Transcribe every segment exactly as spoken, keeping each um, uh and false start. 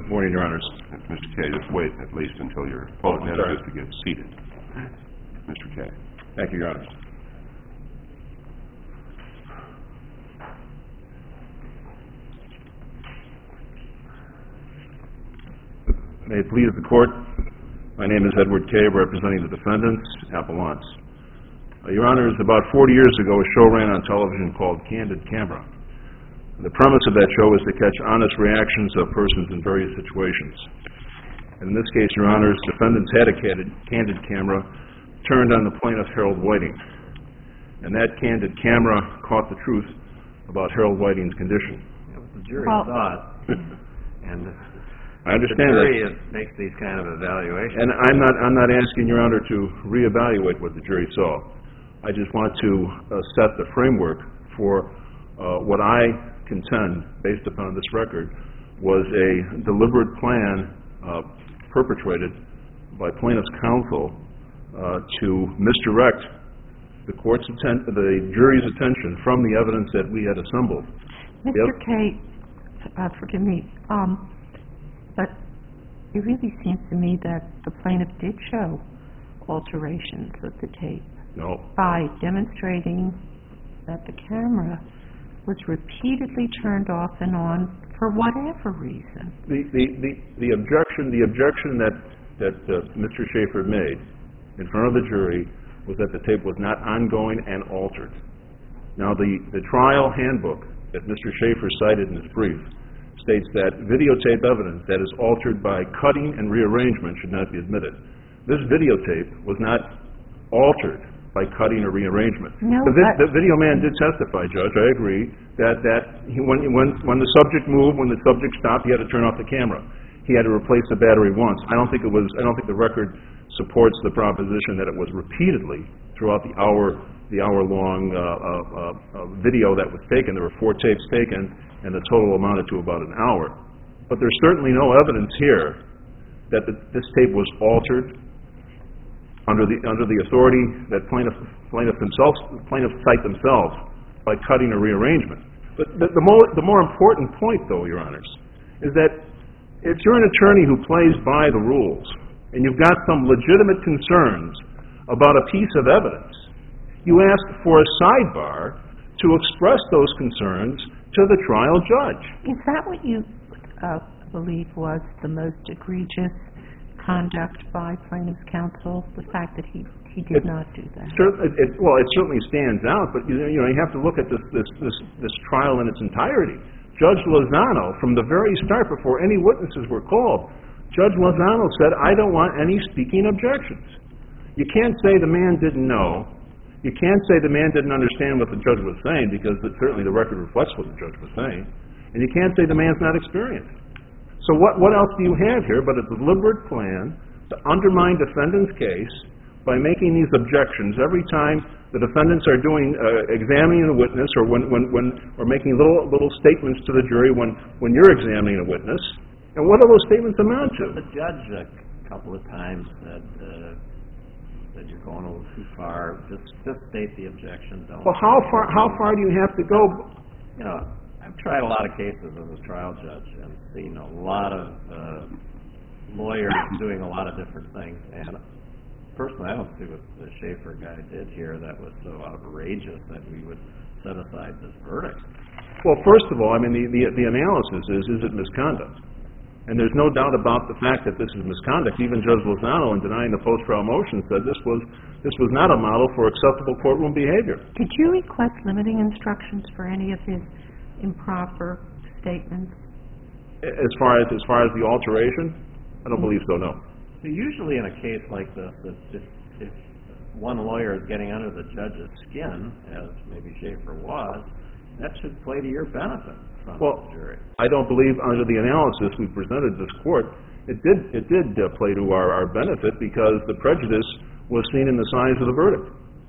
Good morning, Your Honors. Mister Kay, just wait at least until your opponent manages to get seated. Mister Kay. Thank you, Your Honors. May it please the Court, my name is Edward Kay, representing the defendants, appellants. Uh, Your Honors, about forty years ago, a show ran on television called Candid Camera. The premise of that show is to catch honest reactions of persons in various situations. In this case, Your Honors, defendants had a candid, candid camera turned on the plaintiff, Harold Whiting. And that candid camera caught the truth about Harold Whiting's condition. Yeah, but the jury well, saw it. And I understand the jury that. makes these kind of evaluations. And I'm not, I'm not asking Your Honor to reevaluate what the jury saw. I just want to uh, set the framework for uh, what I contend, based upon this record, was a deliberate plan uh, perpetrated by plaintiff's counsel uh, to misdirect the court's atten- the jury's attention from the evidence that we had assembled. Mister Yep. Kay, uh, forgive me, um, but it really seems to me that the plaintiff did show alterations of the tape No. by demonstrating that the camera was repeatedly turned off and on for whatever reason. The, the, the, the objection the objection that, that uh, Mister Schaefer made in front of the jury was that the tape was not ongoing and altered. Now, the, the trial handbook that Mister Schaefer cited in his brief states that videotape evidence that is altered by cutting and rearrangement should not be admitted. This videotape was not altered by cutting or rearrangement. No, the, vi- but the video man did testify, Judge, I agree, that, that he, when, when, when the subject moved, when the subject stopped, he had to turn off the camera. He had to replace the battery once. I don't think it was, I don't think the record supports the proposition that it was repeatedly throughout the hour, the hour-long uh, uh, uh, video that was taken. There were four tapes taken, and the total amounted to about an hour. But there's certainly no evidence here that the, this tape was altered under the under the authority that plaintiff plaintiff themselves plaintiffs cite themselves by cutting or rearrangement. But the, the more the more important point, though, Your Honors, is that if you're an attorney who plays by the rules and you've got some legitimate concerns about a piece of evidence, you ask for a sidebar to express those concerns to the trial judge. is that what you uh, believe was the most egregious conduct by plaintiff's counsel, the fact that he, he did It, not do that? Certainly, it, well, it certainly stands out, but you know, you know, you have to look at this, this, this, this trial in its entirety. Judge Lozano, from the very start, before any witnesses were called, Judge Lozano said, I don't want any speaking objections. You can't say the man didn't know. You can't say the man didn't understand what the judge was saying, because it, certainly the record reflects what the judge was saying. And you can't say the man's not experienced. So what, what else do you have here but a deliberate plan to undermine defendant's case by making these objections every time the defendants are doing uh, examining a witness, or when, when, when or making little little statements to the jury when, when you're examining a witness? And what do those statements amount to? The judge a couple of times said uh, that you're going a little too far. Just just state the objection. Don't. Well, how far how far do you have to go? You know, I've tried a lot of cases as a trial judge and seen a lot of uh, lawyers doing a lot of different things. And personally, I don't see what the Schaefer guy did here that was so outrageous that we would set aside this verdict. Well, first of all, I mean, the, the, the analysis is, is it misconduct? And there's no doubt about the fact that this is misconduct. Even Judge Lozano, in denying the post-trial motion, said this was this was not a model for acceptable courtroom behavior. Did you request limiting instructions for any of his improper statements? As far as as far as the alteration, I don't believe so. No. So usually, in a case like this, if, if one lawyer is getting under the judge's skin, as maybe Schaefer was, that should play to your benefit from well, the jury. I don't believe under the analysis we presented this court, it did it did uh, play to our, our benefit, because the prejudice was seen in the size of the verdict.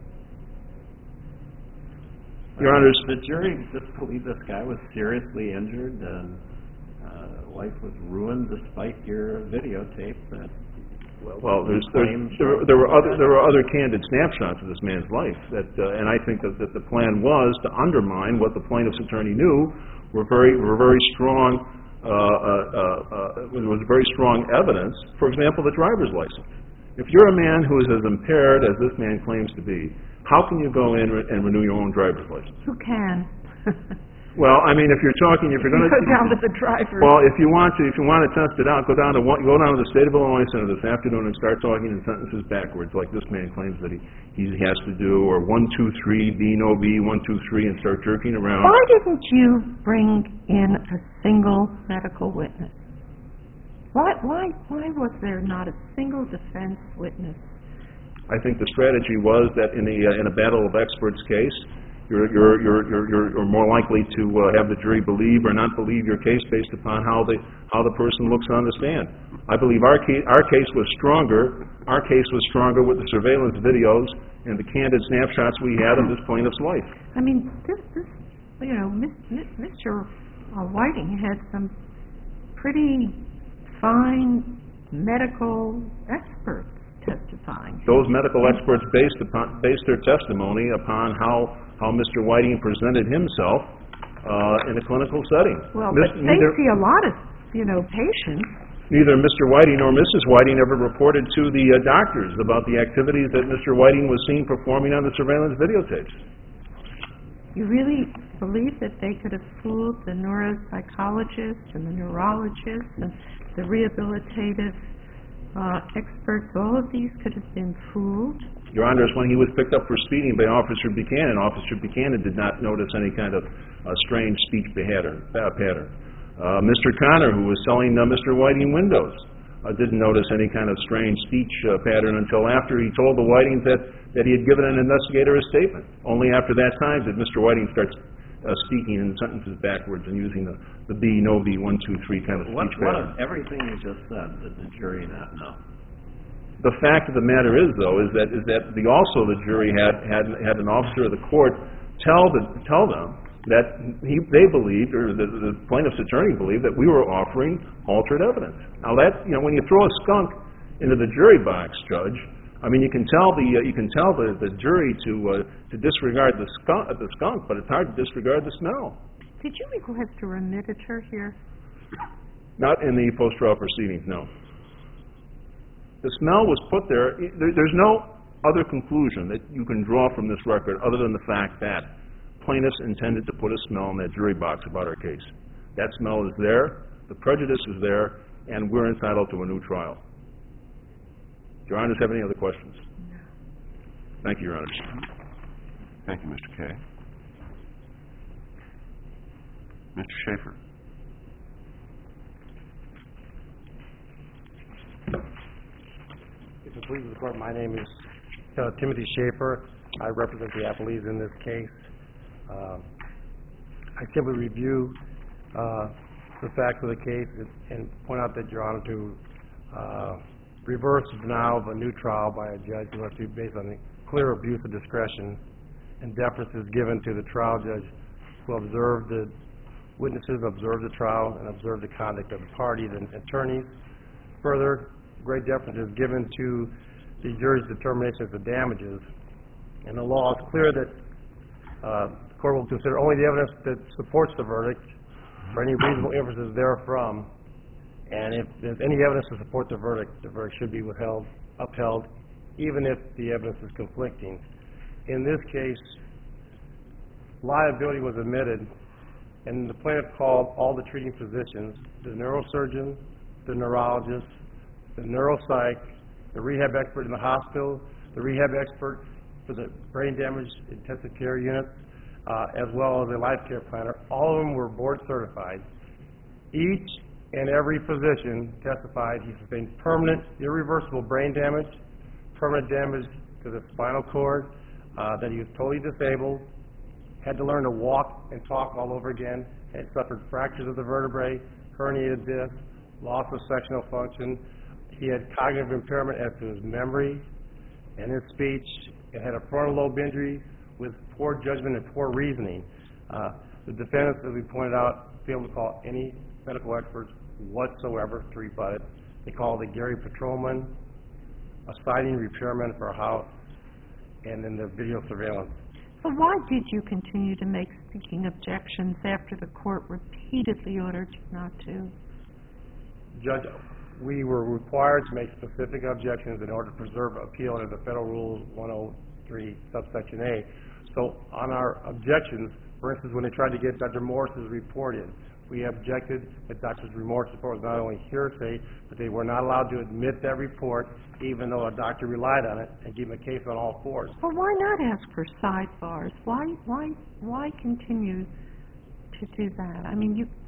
Your Honors, the jury just believed this guy was seriously injured and uh, life was ruined despite your videotape. That well, well there's, there's, there, there were other there were other candid snapshots of this man's life, that uh, and I think that, that the plan was to undermine what the plaintiff's attorney knew were very were very strong uh, uh, uh, uh, there was very strong evidence, for example, the driver's license. If you're a man who is as impaired as this man claims to be, how can you go in and renew your own driver's license? Who can? Well, I mean, if you're talking, if you're going to Go down to the driver. Well, if you want to, if you want to test it out, go down to one, go down to the state of Illinois Center this afternoon and start talking in sentences backwards, like this man claims that he he has to do, or one two three B no B one two three, and start jerking around. Why didn't you bring in a single medical witness? Why why why was there not a single defense witness? I think the strategy was that in a uh, in a battle of experts case, You're, you're, you're, you're, you're you're more likely to uh, have the jury believe or not believe your case based upon how the how the person looks on the stand. I believe our case our case was stronger. Our case was stronger with the surveillance videos and the candid snapshots we had of this plaintiff's life. I mean, this this you know, Mister Whiting had some pretty fine medical experts testifying. Those medical experts based upon based their testimony upon how. how Mister Whiting presented himself uh, in a clinical setting. Well, Mis- but they neither, see a lot of, you know, patients. Neither Mister Whiting nor Missus Whiting ever reported to the uh, doctors about the activities that Mister Whiting was seen performing on the surveillance videotapes. You really believe that they could have fooled the neuropsychologists and the neurologists and the rehabilitative uh, experts? All of these could have been fooled? Your Honors, when he was picked up for speeding by Officer Buchanan, Officer Buchanan did not notice any kind of uh, strange speech pattern. Uh, pattern. Uh, Mister Connor, who was selling uh, Mister Whiting windows, uh, didn't notice any kind of strange speech uh, pattern until after he told the Whitings that, that he had given an investigator a statement. Only after that time did Mister Whiting start uh, speaking in sentences backwards and using the, the B, no B, one, two, three kind of What, speech what pattern. of everything you just said did the jury not know? The fact of the matter is, though, is that is that the also the jury had had had an officer of the court tell the tell them that he they believed, or the, the plaintiff's attorney believed, that we were offering altered evidence. Now that, you know, when you throw a skunk into the jury box, Judge, I mean you can tell the uh, you can tell the, the jury to uh, to disregard the skunk, the skunk, but it's hard to disregard the smell. Did you request a remediator here? Not in the post-trial proceedings, no. The smell was put there. there. There's no other conclusion that you can draw from this record other than the fact that plaintiffs intended to put a smell in that jury box about our case. That smell is there, the prejudice is there, and we're entitled to a new trial. Do Your Honors have any other questions? No. Thank you, Your Honors. Thank you, Mister Kay. Mister Schaefer. If it pleases the Court, my name is uh, Timothy Schaefer. I represent the appellees in this case. Um, I simply review uh, the facts of the case and, and point out that Your Honor to uh, reverse the denial of a new trial by a judge who has to be based on a clear abuse of discretion, and deference is given to the trial judge who observed the witnesses, observed the trial, and observed the conduct of the parties and attorneys. Further, great deference is given to the jury's determination of the damages, and the law is clear that uh, the court will consider only the evidence that supports the verdict for any reasonable inferences therefrom, and if there's any evidence to support the verdict, the verdict should be withheld, upheld, even if the evidence is conflicting. In this case, liability was admitted, and the plaintiff called all the treating physicians, the neurosurgeon, the neurologist, the neuropsych, the rehab expert in the hospital, the rehab expert for the brain damage intensive care unit, uh, as well as a life care planner. All of them were board certified. Each and every physician testified he sustained permanent, irreversible brain damage, permanent damage to the spinal cord, uh, that he was totally disabled, had to learn to walk and talk all over again, had suffered fractures of the vertebrae, herniated disc, loss of sectional function. He had cognitive impairment as to his memory and his speech, and had a frontal lobe injury with poor judgment and poor reasoning. Uh, the defendants, as we pointed out, failed to call any medical experts whatsoever to rebut it. They called a Gary Patrolman, a siding repairman for a house, and then the video surveillance. So why did you continue to make speaking objections after the court repeatedly ordered you not to? Judge, we were required to make specific objections in order to preserve appeal under the Federal Rule one oh three subsection A. So on our objections, for instance, when they tried to get Doctor Morris's report in, we objected that Doctor Morris's report was not only hearsay, but they were not allowed to admit that report, even though a doctor relied on it, and give him a case on all fours. Well, why not ask for sidebars? Why, why, why continue to do that? I mean, you,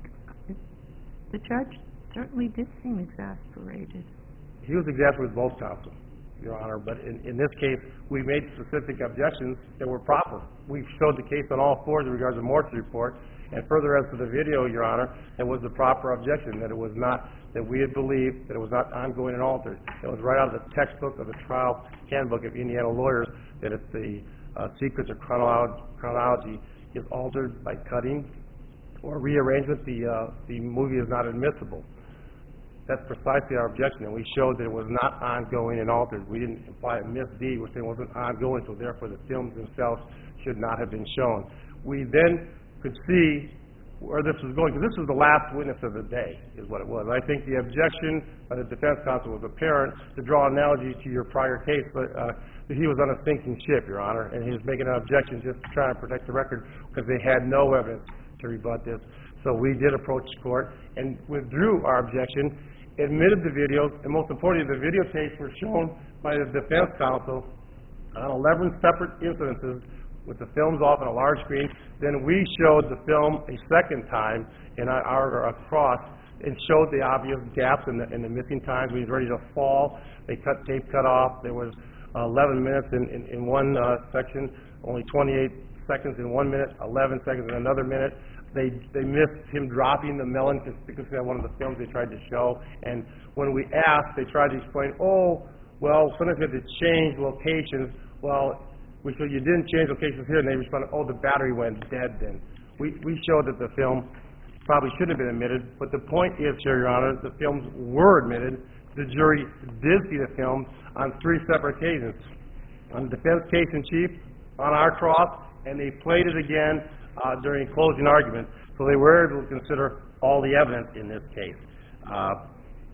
the judge certainly did seem exasperated. He was exasperated with both counsel, Your Honor, but in, in this case, we made specific objections that were proper. We showed the case on all fours in regards to Morris's report, and further as to the video, Your Honor, it was the proper objection, that it was not, that we had believed that it was not ongoing and altered. It was right out of the textbook of the trial handbook of Indiana lawyers that if the uh, sequence or chronology, chronology is altered by cutting or rearrangement, the, uh, the movie is not admissible. That's precisely our objection, and we showed that it was not ongoing and altered. We didn't imply a misdeed, which it wasn't ongoing, so therefore the films themselves should not have been shown. We then could see where this was going, because this was the last witness of the day, is what it was. I think the objection by the defense counsel was apparent. To draw an analogy to your prior case, but uh, he was on a sinking ship, Your Honor, and he was making an objection just to try and protect the record because they had no evidence to rebut this. So we did approach the court and withdrew our objection, admitted the videos, and most importantly, the videotapes were shown by the defense counsel on eleven separate incidences with the films off on a large screen. Then we showed the film a second time in our, our across and showed the obvious gaps in the, in the missing times. When he was ready to fall, they cut tape cut off. There was uh, eleven minutes in, in, in one uh, section, only twenty-eight seconds in one minute, eleven seconds in another minute. They they missed him dropping the melon conspicuously on one of the films they tried to show. And when we asked, they tried to explain, oh, well, sometimes we had to change locations. Well, we said, you didn't change locations here, and they responded, oh, the battery went dead then. We, we showed that the film probably should have been admitted, but the point is, Your Honor, the films were admitted. The jury did see the films on three separate occasions. On the defense case in chief, on our cross, and they played it again uh, during closing argument, so they were able to consider all the evidence in this case. Uh,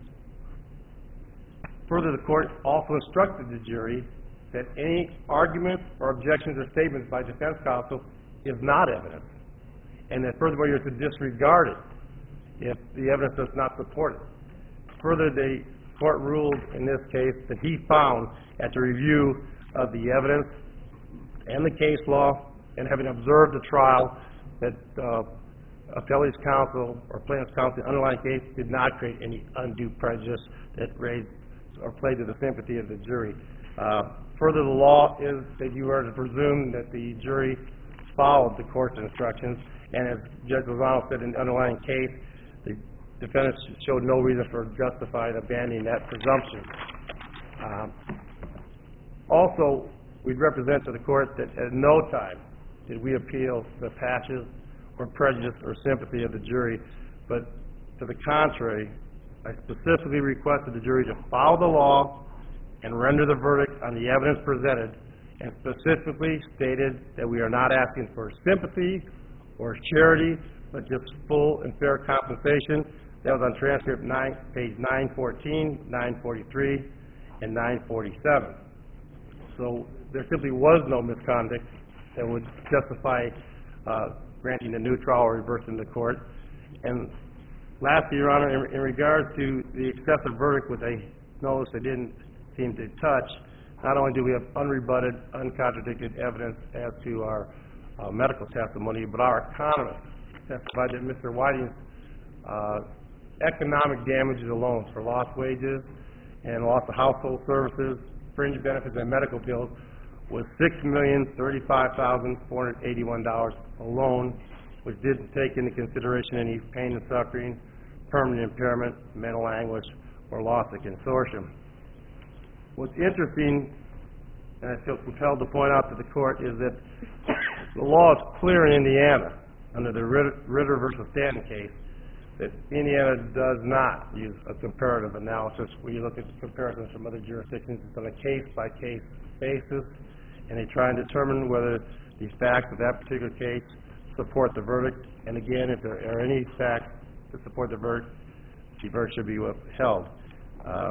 further, the court also instructed the jury that any arguments or objections or statements by defense counsel is not evidence, and that furthermore you're to disregard it if the evidence does not support it. Further, the court ruled in this case that he found at the review of the evidence and the case law, and having observed the trial, that uh, appellee's counsel or plaintiff's counsel in the underlying case did not create any undue prejudice that raised or played to the sympathy of the jury. Uh, further, the law is that you are to presume that the jury followed the court's instructions, and as Judge Lozano said in the underlying case, the defendants showed no reason for justified abandoning that presumption. Um, also, we'd represent to the court that at no time did we appeal the passion or prejudice or sympathy of the jury, but to the contrary, I specifically requested the jury to follow the law and render the verdict on the evidence presented, and specifically stated that we are not asking for sympathy or charity, but just full and fair compensation. That was on transcript nine, page nine fourteen, nine forty-three, and nine forty-seven. So there simply was no misconduct that would justify uh, granting a new trial or reversing the court. And lastly, Your Honor, in, in regard to the excessive verdict, which I noticed I didn't seem to touch, not only do we have unrebutted, uncontradicted evidence as to our uh, medical testimony, but our economist testified that Mister Whiting's uh, economic damages alone for lost wages and loss of household services, fringe benefits, and medical bills was six million thirty-five thousand four hundred eighty-one dollars alone, which didn't take into consideration any pain and suffering, permanent impairment, mental anguish, or loss of consortium. What's interesting, and I feel compelled to point out to the court, is that the law is clear in Indiana, under the Ritter, Ritter versus Stanton case, that Indiana does not use a comparative analysis where you look at comparisons from other jurisdictions. It's on a case-by-case basis, and they try and determine whether the facts of that particular case support the verdict, and again, if there are any facts that support the verdict, the verdict should be upheld. Uh,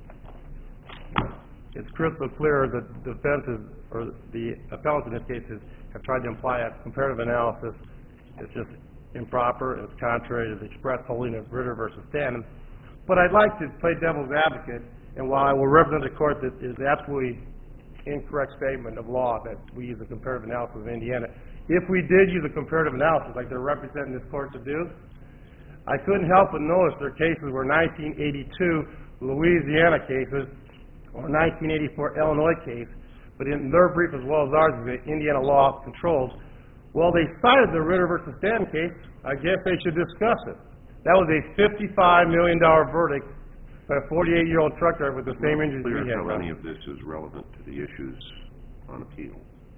It's crystal clear that the defense is, or the appellants in this case is, have tried to imply a comparative analysis. It's just improper, it's contrary to the express holding of Ritter versus Stanton. But I'd like to play devil's advocate, and while I will represent the court that is absolutely incorrect statement of law that we use a comparative analysis of Indiana, if we did use a comparative analysis like they're representing this court to do, I couldn't help but notice their cases were nineteen eighty-two Louisiana cases or nineteen eighty-four Illinois case, but in their brief as well as ours, the Indiana law controls. Well, they cited the Ritter versus Stanton case. I guess they should discuss it. That was a fifty-five million dollar verdict by a forty-eight-year-old truck driver with the same injuries we Clear had. how any of this is relevant to the issues on appeal.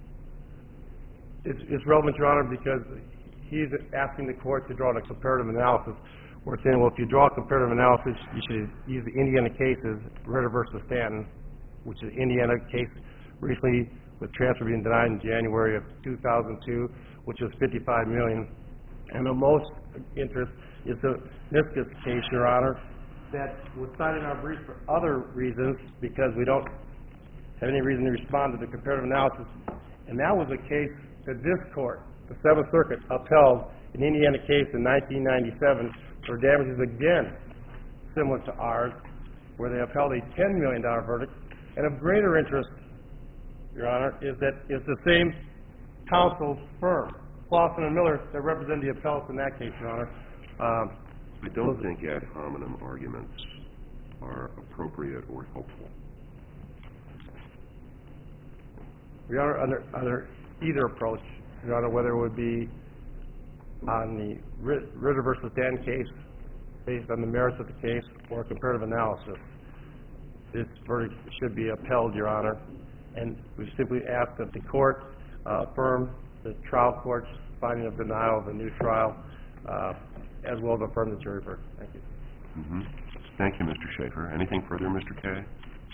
It's, it's relevant, Your Honor, because he's asking the court to draw a comparative analysis. We're saying, well, if you draw a comparative analysis, you should use the Indiana cases, Ritter versus Stanton, which is an Indiana case recently with transfer being denied in January of two thousand two, which is fifty-five million dollars. And the most interest is the Niskus case, Your Honor, that was cited in our brief for other reasons because we don't have any reason to respond to the comparative analysis. And that was a case that this court, the Seventh Circuit, upheld an Indiana case in nineteen ninety-seven for damages again similar to ours, where they upheld a ten million dollar verdict. And of greater interest, Your Honor, is that it's the same counsel's firm, Clausen and Miller, that represent the appellants in that case, Your Honor. Um, I don't think ad hominem arguments are appropriate or helpful. Your Honor, under, under either approach, Your Honor, whether it would be on the Ritter versus Stanton case, based on the merits of the case, or a comparative analysis, this verdict should be upheld, Your Honor. And we simply ask that the court uh, affirm the trial court's finding of denial of a new trial, uh, as well as affirm the jury verdict. Thank you. Mm-hmm. Thank you, Mister Schaefer. Anything further, Mister Kay?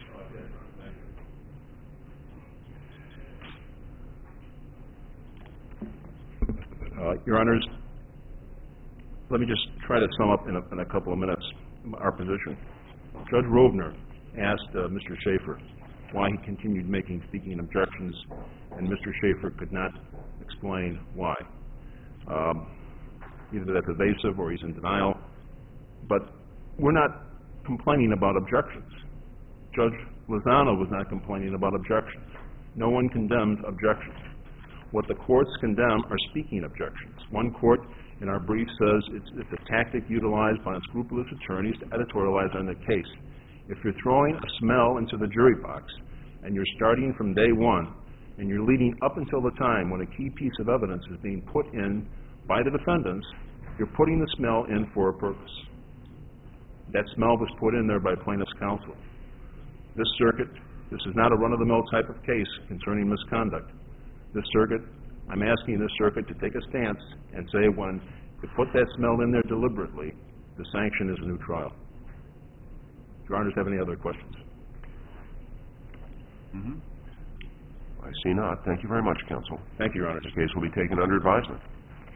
Uh, Your Honors, let me just try to sum up in a, in a couple of minutes our position. Judge Rovner asked uh, Mister Schaefer why he continued making speaking objections, and Mister Schaefer could not explain why. Um, either that's evasive or he's in denial, but we're not complaining about objections. Judge Lozano was not complaining about objections. No one condemned objections. What the courts condemn are speaking objections. One court in our brief says it's, it's a tactic utilized by unscrupulous attorneys to editorialize on the case. If you're throwing a smell into the jury box and you're starting from day one and you're leading up until the time when a key piece of evidence is being put in by the defendants, you're putting the smell in for a purpose. That smell was put in there by plaintiff's counsel. This circuit, this is not a run-of-the-mill type of case concerning misconduct. This circuit, I'm asking this circuit to take a stance and say when you put that smell in there deliberately, the sanction is a new trial. Do Your Honors have any other questions? Mm-hmm. I see not. Thank you very much, counsel. Thank you, Your Honors. This case will be taken under advisement.